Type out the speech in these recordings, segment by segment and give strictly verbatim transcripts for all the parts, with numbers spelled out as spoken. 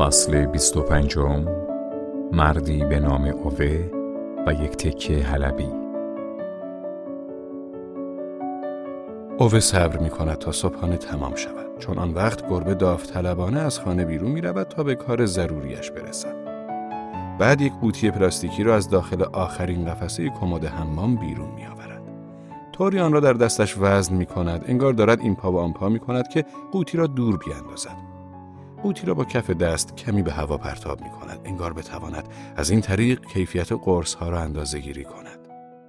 فصل بیست و پنجم. مردی به نام اوه و یک تکه حلبی. اوه صبر می کند تا صبحانه تمام شود، چون آن وقت گربه داوطلبانه از خانه بیرون می رود تا به کار ضروریش برسد. بعد یک قوطی پلاستیکی را از داخل آخرین قفسه کمد حمام بیرون می آورد. طوری آن را در دستش وزن می کند انگار دارد این پا و آن پا می کند که قوطی را دور بیاندازد. قوطی را با کف دست کمی به هوا پرتاب می کند انگار بتواند از این طریق کیفیت قرص ها را اندازه گیری کند.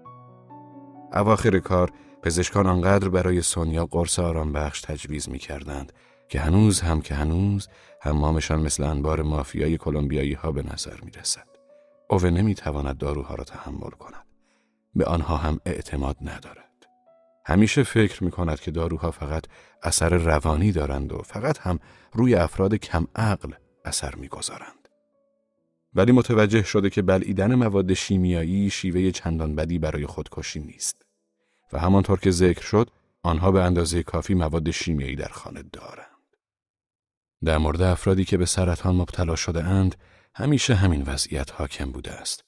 اواخر کار پزشکان آنقدر برای سونیا قرص آرام بخش تجویز می کردند که هنوز هم که هنوز حمامشان مثل انبار مافیای کلمبیایی ها به نظر می رسد. اوه نمی تواند داروها را تحمل کند. به آنها هم اعتماد ندارد. همیشه فکر می کند که داروها فقط اثر روانی دارند و فقط هم روی افراد کم عقل اثر می گذارند. ولی متوجه شده که بلعیدن مواد شیمیایی شیوه چندان بدی برای خودکشی نیست. و همانطور که ذکر شد، آنها به اندازه کافی مواد شیمیایی در خانه دارند. در مورد افرادی که به سرطان مبتلا شده اند، همیشه همین وضعیت حاکم بوده است.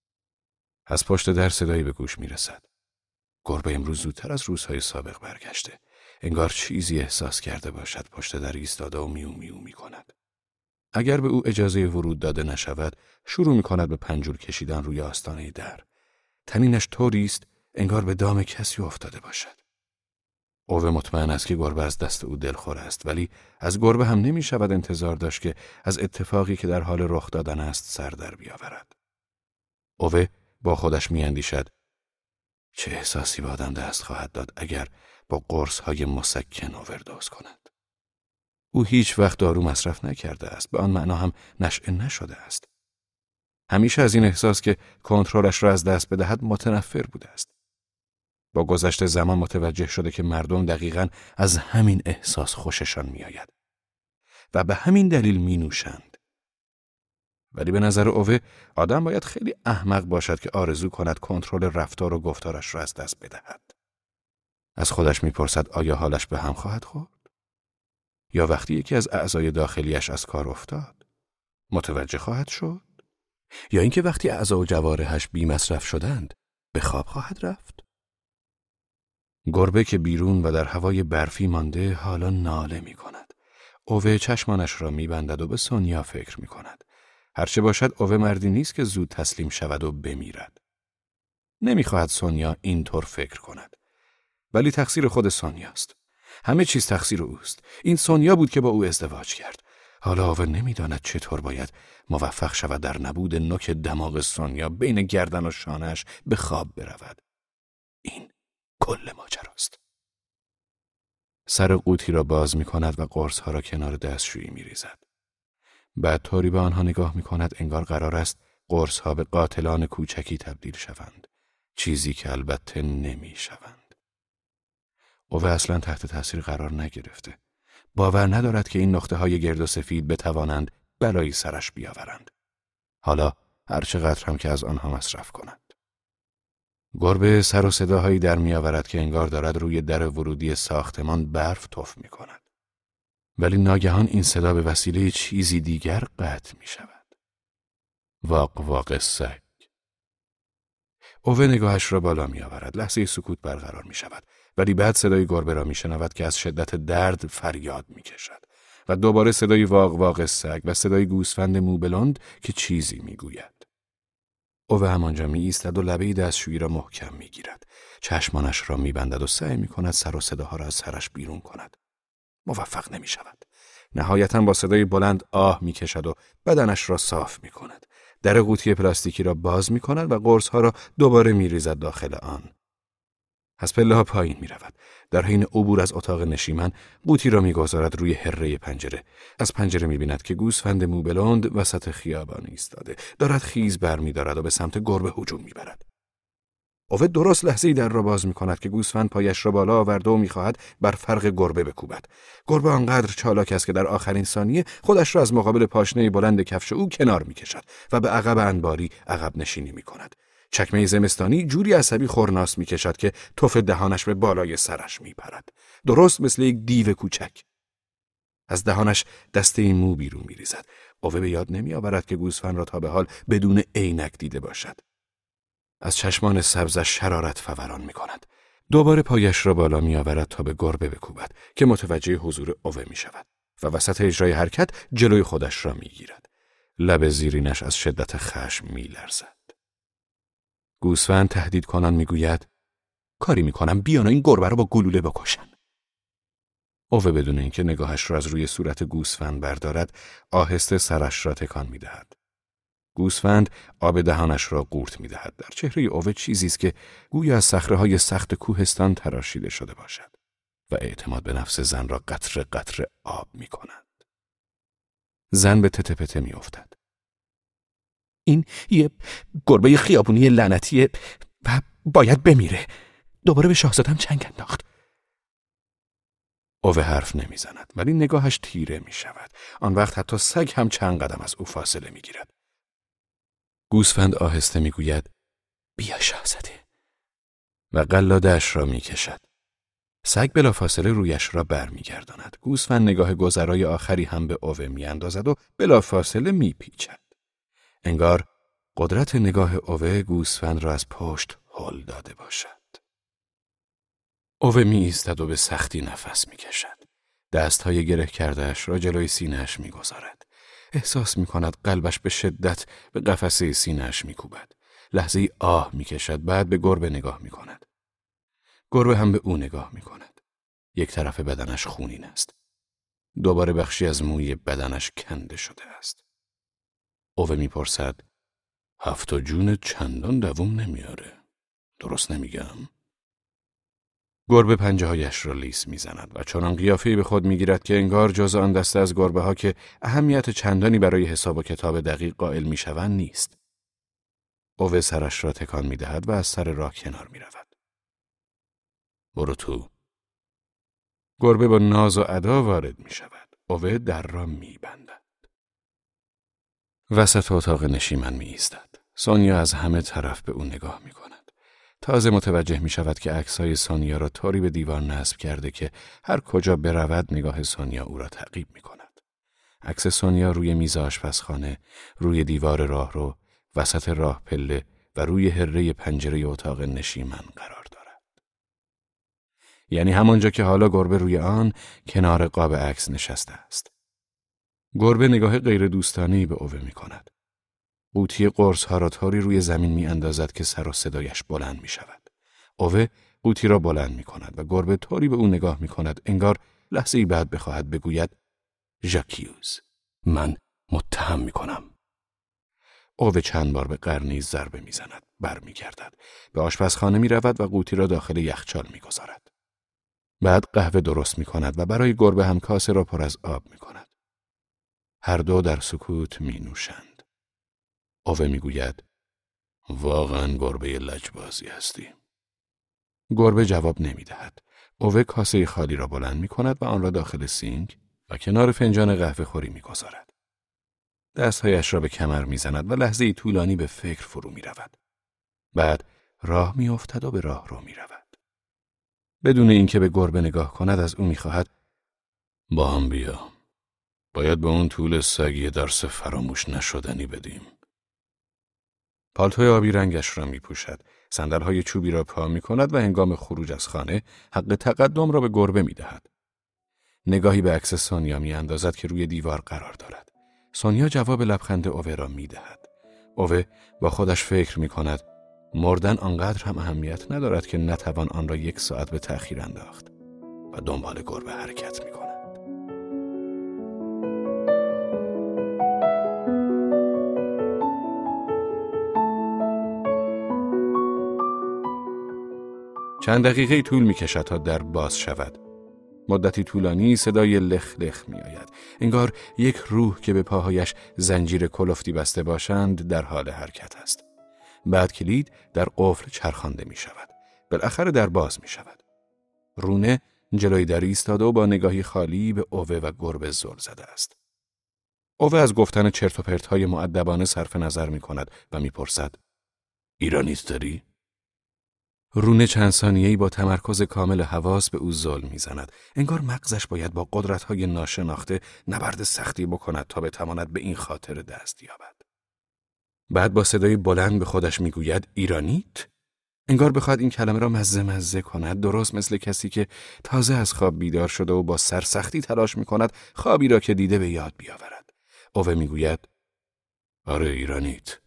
از پشت در صدایی به گوش می رسد. گربه امروز زودتر از روزهای سابق برگشته. انگار چیزی احساس کرده باشد پشت در ایستاده و میو میو می کند. اگر به او اجازه ورود داده نشود، شروع می کند به پنجول کشیدن روی آستانه در. تنینش طوری است انگار به دام کسی افتاده باشد. اوه مطمئن است که گربه از دست او دلخور است، ولی از گربه هم نمی شود انتظار داشت که از اتفاقی که در حال رخ دادن است سر در بیاورد. اوه با خودش می اندیشد چه احساسی به آدم دست خواهد داد اگر با قرص‌های مسکن اووردوز کند. او هیچ وقت دارو مصرف نکرده است، به آن معنا هم نشئه نشده است. همیشه از این احساس که کنترلش را از دست بدهد متنفر بوده است. با گذشت زمان متوجه شده که مردم دقیقاً از همین احساس خوششان میآید و به همین دلیل می نوشند. ولی به نظر اوه آدم باید خیلی احمق باشد که آرزو کند کنترل رفتار و گفتارش را از دست بدهد. از خودش میپرسد آیا حالش به هم خواهد خورد؟ یا وقتی یکی از اعضای داخلیش از کار افتاد متوجه خواهد شد؟ یا اینکه وقتی اعضا و جوارحش بی مصرف شدند به خواب خواهد رفت؟ گربه که بیرون و در هوای برفی مانده حالا ناله می کند. اوه چشمانش را می بندد و به سونیا فکر می کند. هرچه باشد اوه مردی نیست که زود تسلیم شود و بمیرد. نمی خواهد سونیا اینطور فکر کند. ولی تقصیر خود سونیاست. همه چیز تقصیر اوست. این سونیا بود که با او ازدواج کرد. حالا اوه نمی داند چطور باید موفق شود در نبود نوک دماغ سونیا بین گردن و شانه‌اش به خواب برود. این کل ماجراست. سر قوطی را باز می کند و قرص ها را کنار دستشویی می ریزد. بعد طوری به آنها نگاه می کند انگار قرار است قرص ها به قاتلان کوچکی تبدیل شوند. چیزی که البته نمی شوند. اوه اصلا تحت تاثیر قرار نگرفته. باور ندارد که این نقطه های گرد و سفید بتوانند بلایی سرش بیاورند. حالا هر چقدر هم که از آنها مصرف کند. گربه سر و صداهایی در می آورد که انگار دارد روی در ورودی ساختمان برف تف می کند. ولی ناگهان این صدا به وسیله چیزی دیگر قطع می شود. واق واق سگ. اوه نگاهش را بالا می آورد. لحظه سکوت برقرار می شود. ولی بعد صدای گربه را می شنود که از شدت درد فریاد می کشد. و دوباره صدای واق واق سگ و صدای گوسفند موبلند که چیزی می گوید. اوه همانجا می ایستد و لبه دستشویی را محکم می گیرد. چشمانش را می بندد و سعی می کند سر و صداها را از سرش بیرون کند. موفق نمی شود. نهایتاً با صدای بلند آه می کشد و بدنش را صاف می کند. در قوطی پلاستیکی را باز می کند و قرص ها را دوباره می ریزد داخل آن. از پله ها پایین می رود. در حین عبور از اتاق نشیمن قوطی را می گذارد روی هره پنجره. از پنجره می بیند که گوسفند موبلند وسط خیابان ایستاده. دارد خیز بر می دارد و به سمت گربه هجوم می برد. اوه درست لحظه‌ای در را باز می کند که گوسفند پایش را بالا آورده و می خواهد بر فرق گربه بکوبد. گربه آنقدر چالاک است که در آخرین ثانیه خودش را از مقابل پاشنه بلند کفش او کنار می کشد و به عقب انباری عقب نشینی می کند. چکمه زمستانی جوری عصبی خورناس می کشد که تف دهانش به بالای سرش می پرد. درست مثل یک دیو کوچک. از دهانش دسته مو بیرون می ریزد. اوه به یاد نمی آورد که گوسفند را تا به حال بدون عینک دیده باشد. از چشمان سبزش شرارت فوران می کند. دوباره پایش را بالا می آورد تا به گربه بکوبد که متوجه حضور اوه می شود و وسط اجرای حرکت جلوی خودش را می گیرد. لب زیرینش از شدت خشم می لرزد. گوسفند تهدید کنان می گوید کاری می کنم بیانا این گربه را با گلوله بکشن. اوه بدون اینکه نگاهش را از روی صورت گوسفند بردارد آهسته سرش را تکان می دهد. گوسفند آب دهانش را قورت می دهد. در چهره اوه چیزی است که گویا از صخره‌های سخت کوهستان تراشیده شده باشد و اعتماد به نفس زن را قطره قطره آب می کند. زن به تته پته می افتد. این یه گربه خیابونی لعنتیه و باید بمیره. دوباره به شاهزادم چنگ انداخت. اوه حرف نمی زند ولی نگاهش تیره می شود. آن وقت حتی سگ هم چند قدم از او فاصله می گیرد. گوسفند آهسته می گوید بیا شاهزاده و قلاده‌اش را می کشد. سگ بلافاصله رویش را بر می گرداند. گوسفند نگاه گذرای آخری هم به اوه می اندازد و بلافاصله می پیچد. انگار قدرت نگاه اوه گوسفند را از پشت هل داده باشد. اوه می ایستد و به سختی نفس می کشد. دستهای گره کرده‌اش را جلوی سینه‌اش می گذارد. احساس می کند قلبش به شدت به قفسه سینه‌اش می کوبد. لحظه‌ای آه می کشد بعد به گربه نگاه می کند. گربه هم به او نگاه می کند. یک طرف بدنش خونین است. دوباره بخشی از موی بدنش کنده شده است. اوه می پرسد هفت و جون چندان دووم نمیاره. درست نمیگم؟ گربه پنجه هایش را لیس می زند و چنان قیافه‌ای به خود می گیرد که انگار جز آن دسته از گربه ها که اهمیت چندانی برای حساب و کتاب دقیق قائل می شوند نیست. اوه سرش را تکان می دهد و از سر راه کنار می رود. برو تو. گربه با ناز و ادا وارد می شود. اوه در را می بندد. وسط اتاق نشیمن می ایستد. سونیا از همه طرف به او نگاه می کند. تازه متوجه می شود که عکسای سونیا را طوری به دیوار نصب کرده که هر کجا برود نگاه سونیا او را تعقیب می کند. عکس سونیا روی میز آشپزخانه، روی دیوار راهرو، وسط راه پله و روی هره پنجره اتاق نشیمن قرار دارد. یعنی همانجا که حالا گربه روی آن کنار قاب عکس نشسته است. گربه نگاه غیر دوستانه‌ای به اوه می کند. قوطی قرص ها را طوری روی زمین می اندازد که سر و صدایش بلند می شود. اوه قوطی را بلند می کند و گربه طوری به او نگاه می کند انگار لحظه ای بعد بخواهد بگوید ژاکیوز من متهم می کنم. اوه چند بار به قرنیز ضربه می زند. بر می گردد. به آشپزخانه می رود و قوطی را داخل یخچال می گذارد. بعد قهوه درست می کند و برای گربه هم کاسه را پر از آب می کند. هر دو در سکوت می نوشند. اوه می گوید واقعا گربه لجبازی هستی. گربه جواب نمی دهد. اوه کاسه خالی را بلند می کند و آن را داخل سینک و کنار فنجان قهوه خوری می گذارد. دستهایش را به کمر می زند و لحظه طولانی به فکر فرو می رود. بعد راه می افتد و به راه رو می رود. بدون اینکه به گربه نگاه کند از او می خواهد با هم بیا. باید به اون طول سگی درس فراموش نشدنی بدیم. پالتوی آبی رنگش را می پوشد. صندل‌های چوبی را پا می کند و هنگام خروج از خانه حق تقدم را به گربه می دهد. نگاهی به عکس سونیا می اندازد که روی دیوار قرار دارد. سونیا جواب لبخند اوه را می دهد. اوه با خودش فکر می کند مردن آنقدر هم اهمیت ندارد که نتوان آن را یک ساعت به تأخیر انداخت و دنبال گربه حرکت می کند. چند دقیقه طول می کشد تا در باز شود. مدتی طولانی صدای لخ لخ می آید. انگار یک روح که به پاهایش زنجیر کلفتی بسته باشند در حال حرکت است. بعد کلید در قفل چرخانده می شود. بالاخره در باز می شود. رونه جلوی در ایستاده و با نگاهی خالی به اوه و گربه زل زده است. اوه از گفتن چرت و پرت‌های مؤدبانه صرف نظر می کند و می پرسد ایرانیت داری؟ رونه چند ثانیه‌ای با تمرکز کامل حواس به او ظلم می‌زند. انگار مغزش باید با قدرت‌های ناشناخته نبرد سختی بکند تا بتواند به این خاطر دست یابد. بعد با صدای بلند به خودش میگوید ایرانیت؟ انگار بخواد این کلمه را مزه مزه کند، درست مثل کسی که تازه از خواب بیدار شده و با سرسختی تلاش می‌کند خوابی را که دیده به یاد بیاورد. اوه میگوید آره ایرانیت.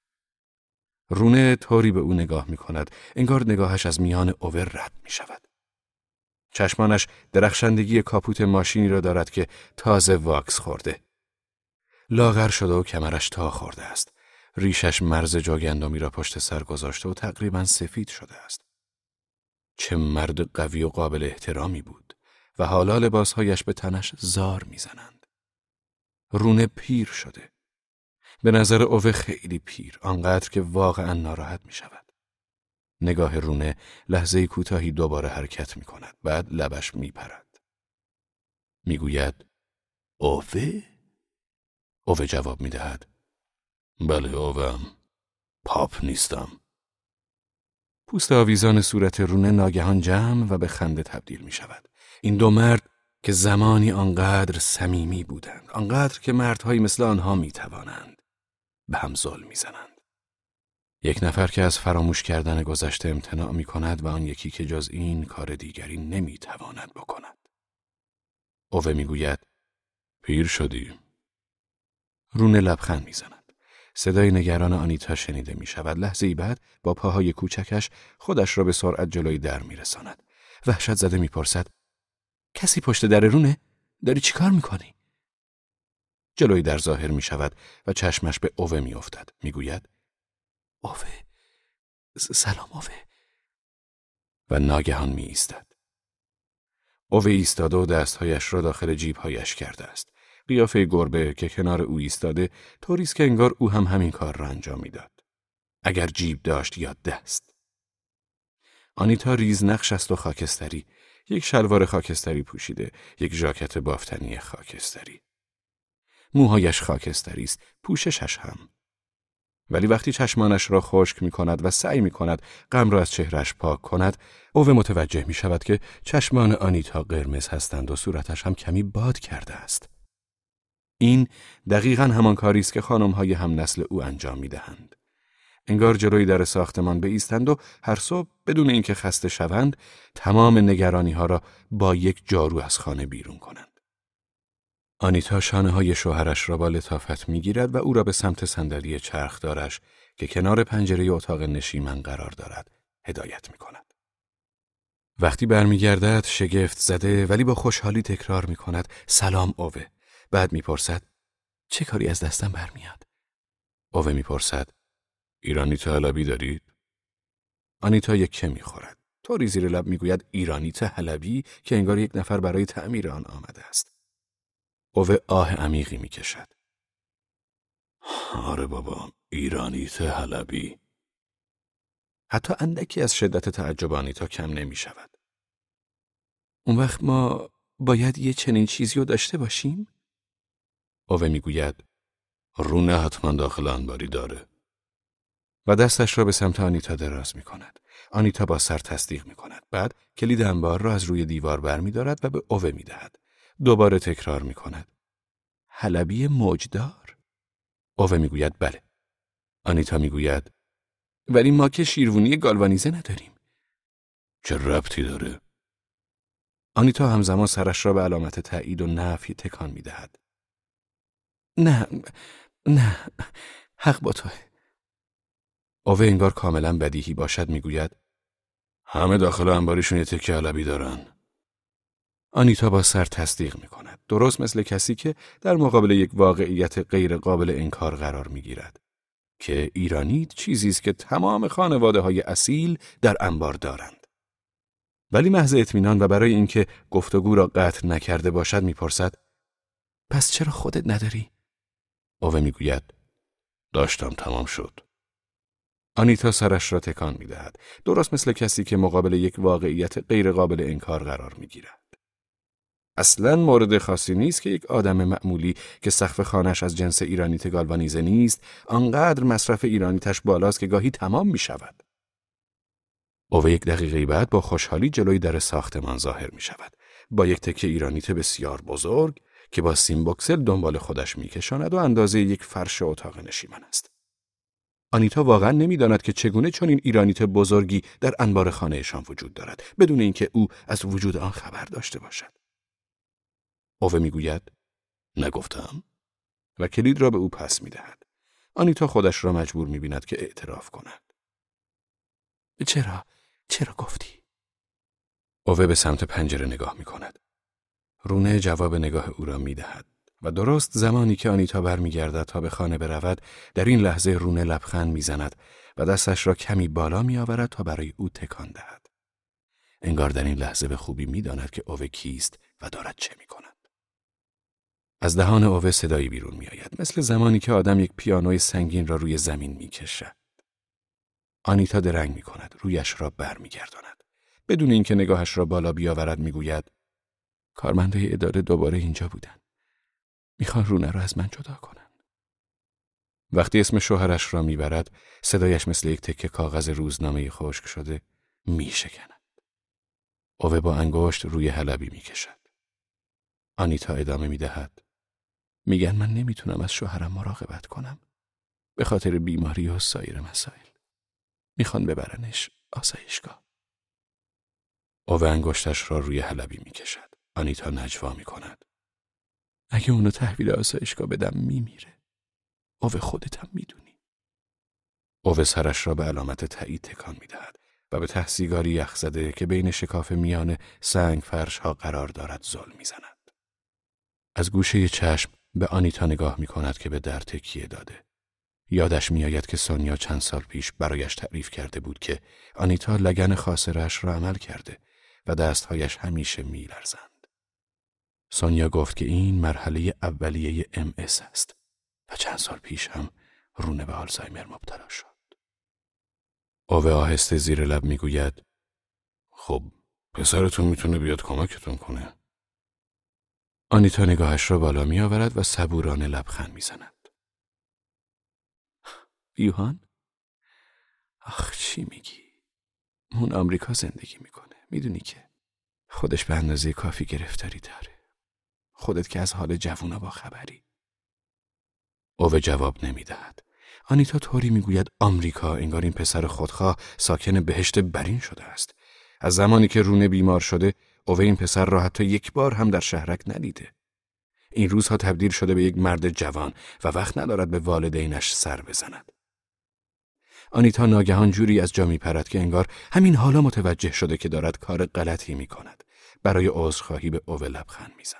رونه طوری به او نگاه می‌کند انگار نگاهش از میان اوه رد می‌شود. چشمانش درخشندگی کاپوت ماشینی را دارد که تازه واکس خورده. لاغر شده و کمرش تا خورده است. ریشش مرز جاگندمی را پشت سر گذاشته و تقریباً سفید شده است. چه مرد قوی و قابل احترامی بود و حالا لباسهایش به تنش زار میزنند. رونه پیر شده. به نظر اوه خیلی پیر، آنقدر که واقعاً ناراحت می شود. نگاه رونه لحظه کوتاهی دوباره حرکت می کند. بعد لبش می پرد. می گوید اوه؟ اوه جواب می دهد بله اوهم. پاپ نیستم. پوست آویزان صورت رونه ناگهان جمع و به خنده تبدیل می شود. این دو مرد که زمانی آنقدر صمیمی بودند، آنقدر که مردهایی مثل آنها می توانند، به هم ظلم می زنند. یک نفر که از فراموش کردن گذشته امتناع می کند و آن یکی که جز این کار دیگری نمی تواند بکند. اوه می گوید پیر شدی. رونه لبخند می زند. صدای نگران آنیتا شنیده می شود. لحظه‌ای بعد با پاهای کوچکش خودش را به سرعت جلوی در می رساند. وحشت زده می پرسد کسی پشت در رونه؟ داری چی کار می کنی؟ جلوی در ظاهر می شود و چشمش به اوه می افتد. می گوید اوه سلام اوه. و ناگهان می ایستد. اوه ایستاده و دستهایش را داخل جیبهایش کرده است. قیافه گربه که کنار او ایستاده طوریست که انگار او هم همین کار را انجام میداد. اگر جیب داشت یا دست. آنیتا ریز نقش است و خاکستری. یک شلوار خاکستری پوشیده، یک ژاکت بافتنی خاکستری. موهایش خاکستری است، پوششش هم. ولی وقتی چشمانش را خشک می کند و سعی می کند غم را از چهرش پاک کند، اوه متوجه می شود که چشمان آنیتا قرمز هستند و صورتش هم کمی باد کرده است. این دقیقاً همان کاری است که خانم‌های هم نسل او انجام می‌دهند. انگار جلوی در ساختمان بایستند و هر صبح بدون اینکه خسته شوند تمام نگرانی‌ها را با یک جارو از خانه بیرون کنند. آنیتا شانه‌های شوهرش را با لطافت می‌گیرد و او را به سمت صندلی چرخدارش که کنار پنجره اتاق نشیمن قرار دارد هدایت می‌کند. وقتی برمیگردد شگفت زده ولی با خوشحالی تکرار می‌کند سلام اوه. بعد میپرسد چه کاری از دستم برمیاد؟ اوه میپرسد ایرانیت حلبی دارید؟ آنیتا یکه میخورد. طوری زیر لب میگوید ایرانیت حلبی که انگار یک نفر برای تعمیر آن آمده است. اوه آه عمیقی میکشد. آره بابا، ایرانیت حلبی. حتی اندکی از شدت تعجب آنیتا کم نمیشود. اون وقت ما باید یه چنین چیزی رو داشته باشیم؟ اوه میگوید رونه حتما داخل انباری داره و دستش را به سمت آنیتا دراز میکند. آنیتا با سر تصدیق میکند. بعد کلید انبار را از روی دیوار بر می‌دارد و به اوه میدهد. دوباره تکرار میکند حلبی موجدار؟ اوه میگوید بله. آنیتا میگوید ولی ما که شیروانی گالوانیزه نداریم. چه ربطی داره؟ آنیتا همزمان سرش را به علامت تایید و نفی تکان میدهد. نه نه حق با توه. اوه انگار کاملا بدیهی باشد میگوید همه داخل انباریشون یه تکه حلبی دارن. آنیتا با سر تصدیق میکند. درست مثل کسی که در مقابل یک واقعیت غیر قابل انکار قرار میگیرد که ایرانیت چیزی است که تمام خانواده های اصیل در انبار دارند. ولی محض اطمینان و برای اینکه گفتگو را قطع نکرده باشد میپرسد پس چرا خودت نداری؟ اوه میگوید داشتم تمام شد. آنیتا سرش را تکان میدهد. درست مثل کسی که مقابل یک واقعیت غیر قابل انکار قرار میگیرد. اصلاً مورد خاصی نیست که یک آدم معمولی که سقف خانه‌اش از جنس ایرانیت گالوانیزه نیست، آنقدر مصرف ایرانیتش بالاست که گاهی تمام می شود. اوه یک دقیقه بعد با خوشحالی جلوی در ساختمان ظاهر می شود. با یک تکه ایرانیت بسیار بزرگ که با سیم بوکسل دنبال خودش می کشاند و اندازه یک فرش اتاق نشیمن است. آنیتا واقعا نمی داند که چگونه چنین ایرانیت بزرگی در انبار خانهشان وجود دارد بدون اینکه او از وجود آن خبر داشته باشد. اوه می گوید نگفتم و کلید را به او پس می دهد. آنیتا خودش را مجبور می بیند که اعتراف کند. چرا؟ چرا گفتی؟ اوه به سمت پنجره نگاه می کند. رونه جواب نگاه او را می دهد و درست زمانی که آنیتا برمیگردد تا به خانه برود، در این لحظه رونه لبخند می زند و دستش را کمی بالا می آورد تا برای او تکان دهد. انگار در این لحظه به خوبی می داند که اوه کیست و دارد چه می کند. از دهان اوه صدایی بیرون می آید، مثل زمانی که آدم یک پیانوی سنگین را روی زمین می کشد. آنیتا درنگ می کند، رویش را بر می گرداند. بدون اینکه نگاهش را بالا بیاورد می گوید کارمندای اداره دوباره اینجا بودن. میخوان رونه را از من جدا کنن. وقتی اسم شوهرش را میبرد، صدایش مثل یک تکه کاغذ روزنامه خشک شده میشکند. اوه با انگشت روی حلبی میکشد. آنیتا ادامه میدهد. میگن من نمیتونم از شوهرم مراقبت کنم. به خاطر بیماری و سایر مسائل. میخوان ببرنش آسایشگاه. اوه انگشتش را روی حلبی میکشد. آنیتا نجوا میکند. اگه اونو تحویل آسایشگاه بدم میمیره. اوه خودت هم میدونی. اوه سرش را به علامت تایید تکان میدهد و به ته سیگاری یخ زده که بین شکاف میان سنگ فرش ها قرار دارد زل میزند. از گوشه چشم به آنیتا نگاه میکند که به در تکیه داده. یادش میآید که سونیا چند سال پیش برایش تعریف کرده بود که آنیتا لگن خاصرش را عمل کرده و دستهایش همیشه میلرزند. سونیا گفت که این مرحله اولیه ام اس است و چند سال پیش هم رونه به آلزایمر مبتلا شد. اوه آهسته زیر لب میگوید خب پسرتون میتونه بیاد کمکتون کنه. آنیتا نگاهش را بالا می آورد و صبورانه لبخند میزند. یوهان؟ آخ چی میگی؟ اون آمریکا زندگی میکنه. میدونی که خودش به اندازه کافی گرفتاری داره. خودت که از حال جوونا با خبری. اوه جواب نمیدهد. آنیتا طوری میگوید آمریکا انگار این پسر خودخواه ساکن بهشت برین شده است. از زمانی که رونه بیمار شده اوه این پسر را حتی یک بار هم در شهرک ندیده. این روزها تبدیل شده به یک مرد جوان و وقت ندارد به والدینش سر بزند. آنیتا ناگهان جوری از جا میپرد که انگار همین حالا متوجه شده که دارد کار غلطی میکند. برای عذرخواهی به اوه لبخند میزند.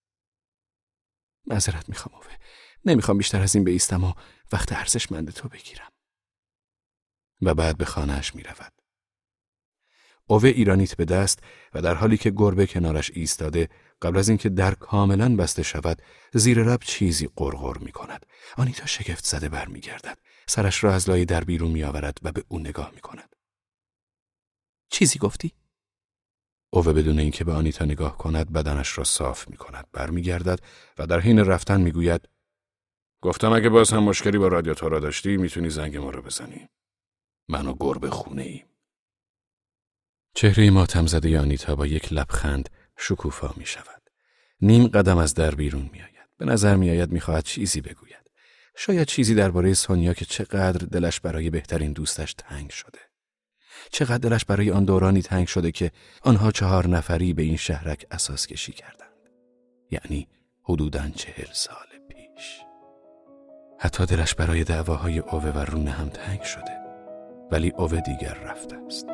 معذرت میخوام اوه. نمیخوام بیشتر از این بایستم و وقت ارزشمند تو بگیرم. و بعد به خانه‌اش میرود. اوه ایرانیت به دست و در حالی که گربه کنارش ایستاده قبل از اینکه در کاملا بسته شود زیر لب چیزی غرغر میکند. آنیتا شگفت زده برمیگردد. سرش را از لای در بیرون میآورد و به او نگاه میکند. چیزی گفتی؟ اوه بدون اینکه به آنیتا نگاه کند بدنش را صاف میکند. برمیگردد و در حین رفتن میگوید گفتم اگه باز هم مشکلی با رادیاتور را داشتی میتونی زنگ ما را بزنی. من و گربه خونه ایم. چهره ماتم زده آنیتا با یک لبخند شکوفا می شود. نیم قدم از در بیرون می آید. به نظر می آید می خواهد چیزی بگوید. شاید چیزی درباره سونیا که چقدر دلش برای بهترین دوستش تنگ شده. چقدر دلش برای آن دورانی تنگ شده که آنها چهار نفری به این شهرک اساس کشی کردند. یعنی حدوداً چهل سال پیش. حتی دلش برای دعواهای اوه و رونه هم تنگ شده. ولی اوه دیگر رفته است.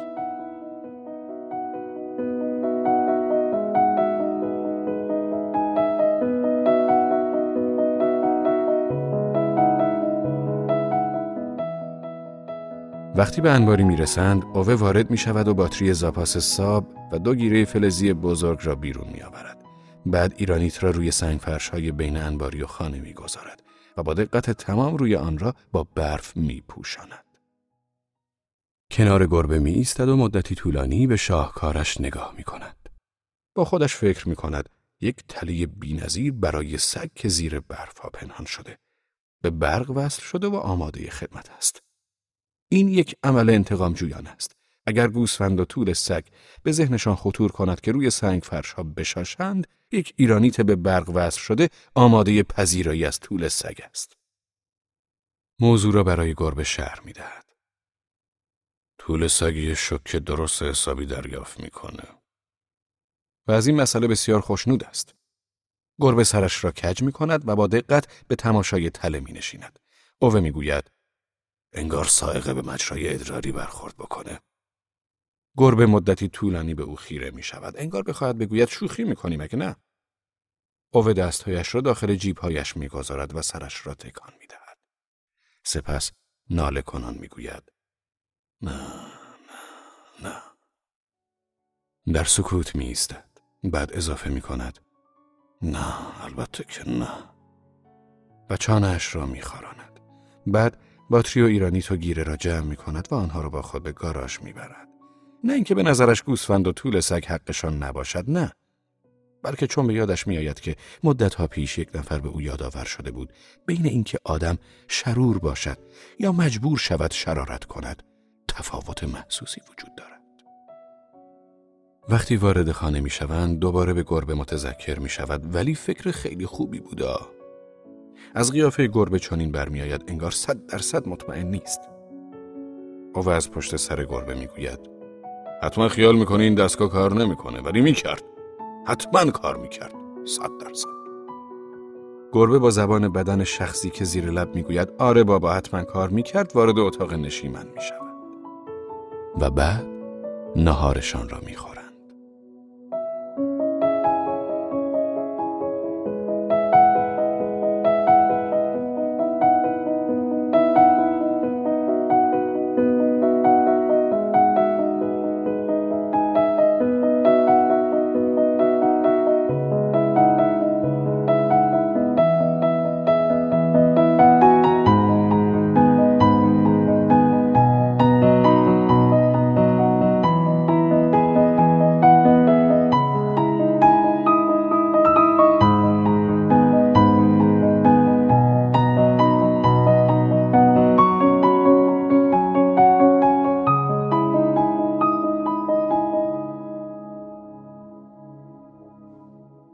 وقتی به انباری میرسند، اوه وارد می شود و باتری زاپاس ساب و دو گیره فلزی بزرگ را بیرون می آورد. بعد ایرانیت را روی سنگ فرش های بین انباری و خانه می گذارد و با دقت تمام روی آن را با برف می پوشاند. کنار گربه می ایستد و مدتی طولانی به شاهکارش نگاه می کند. با خودش فکر می کند یک تله بی‌نظیر برای سگ که زیر برف ها پنهان شده. به برق وصل شده و آماده خدمت است. این یک عمل انتقام جویانه است اگر گوسفند و طول سگ به ذهنشان خطور کند که روی سنگ فرش‌ها بشاشند، یک ایرانیت به برق وصل شده آماده پذیرایی از طول سگ است. موضوع را برای گربه شرح می‌دهد. طول سگی شوکه درست حسابی دریافت می‌کنه. و از این مسئله بسیار خوشنود است. گربه سرش را کج می‌کند و با دقت به تماشای تله می‌نشیند. اوه می‌گوید انگار سائقه به مجرای ادراری برخورد بکنه. گربه مدتی طولانی به او خیره می‌شود. انگار بخواهد بگوید شوخی می‌کنی مگه نه؟ اوه دستهایش را داخل جیب‌هایش می‌گذارد و سرش را تکان می‌دهد. سپس ناله کنان می‌گوید نه نه نه. در سکوت می‌ایستد. بعد اضافه می‌کند نه البته که نه. و چانه‌اش را می‌خاراند. بعد باتری و ایرانیت و گیره را جمع می‌کند و آنها را با خود به گاراژ می‌برد. نه اینکه به نظرش گوسفند و طول سگ حقشان نباشد، نه. بلکه چون به یادش می‌آید که مدت‌ها پیش یک نفر به او یادآور شده بود بین اینکه آدم شرور باشد یا مجبور شود شرارت کند تفاوت محسوسی وجود دارد. وقتی وارد خانه می‌شوند دوباره به گربه متذکر می‌شود، ولی فکر خیلی خوبی بودا. از قیافه گربه چنین برمی‌آید انگار صد درصد مطمئن نیست. او از پشت سر گربه می‌گوید حتما خیال می‌کنی این دستگاه کار نمی‌کنه، ولی می‌کرد. حتما کار می‌کرد. صد درصد. گربه با زبان بدن شخصی که زیر لب می‌گوید آره بابا حتما کار می‌کرد وارد اتاق نشیمن می‌شود. و بعد ناهارشان را می‌خورد.